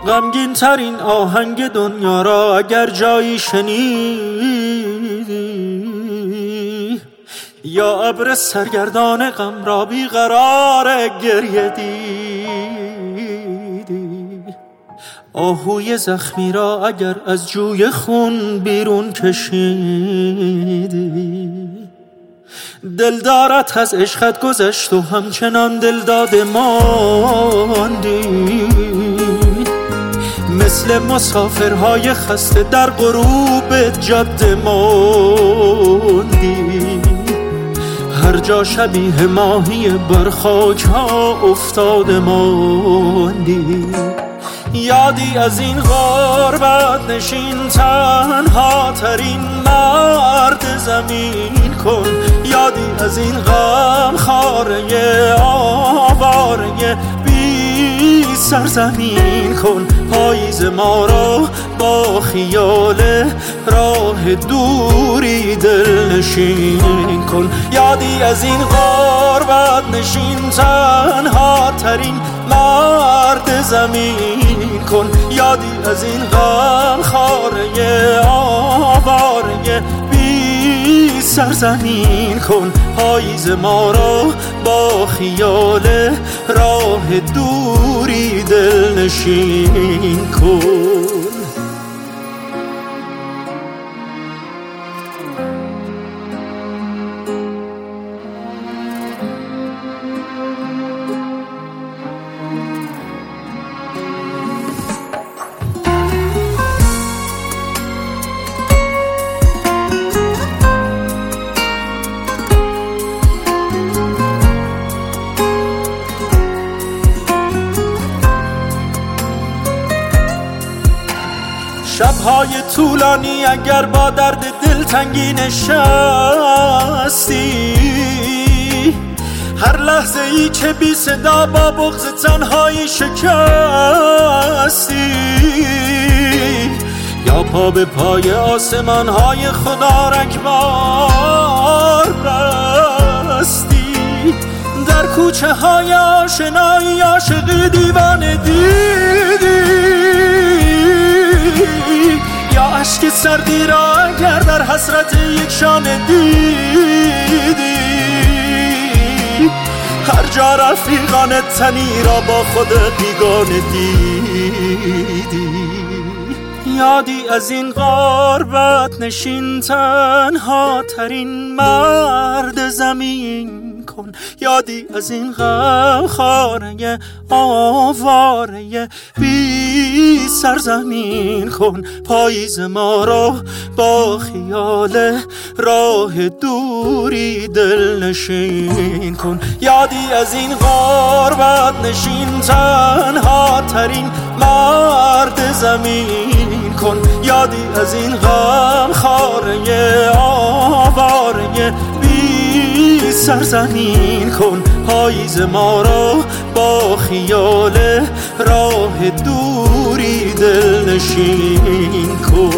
غمگین ترین آهنگ دنیا را اگر جایی شنیدی، یا ابر سرگردان غم را بیقرار گریه دیدی، آهوی زخمی را اگر از جوی خون بیرون کشیدی، دلدارت از عشقت گذشت و همچنان دلداده ماندی، مثل مسافرهای خسته در غروب جاده ماندی، هر جا شبیه ماهی بر خاک ها افتاده ماندی. یادی از این غربت نشین تنها ترین مرد زمین کن، یادی از این غم خاره آواره بی سرزمین کن، پاییز ما را با خیال راه دوری دلنشین کن. یادی از این غربت نشین تنها ترین مرد زمین کن، یادی از این غم خاره آواره بی سرزمین کن، پاییز ما را با خیال راه دوری دلنشین کن. شب‌های طولانی اگر با درد دلتنگی نشستی، هر لحظه ای که بی صدا با بغض تنهایی شکستی، یا پا به پای آسمان‌های خدا رگبار بستی، در کوچه های آشنایی عاشقی دیوانه دیدی، یا عشق سردی را اگر در حسرت یک شانه دیدی، هر جا رفیقان تنی را با خود بیگانه دیدی. یادی از این غربت نشین تنها ترین مرد زمین کن، یادی از این غم خاره آواره بی سرزمین کن، پاییز ما را با خیال راه دوری دلنشین کن. یادی از این غربت نشین تنها ترین مرد زمین کن، یادی از این غم خاره آواره بی سرزمین کن، پاییز ما را با خیال راه دوری دلنشین کن.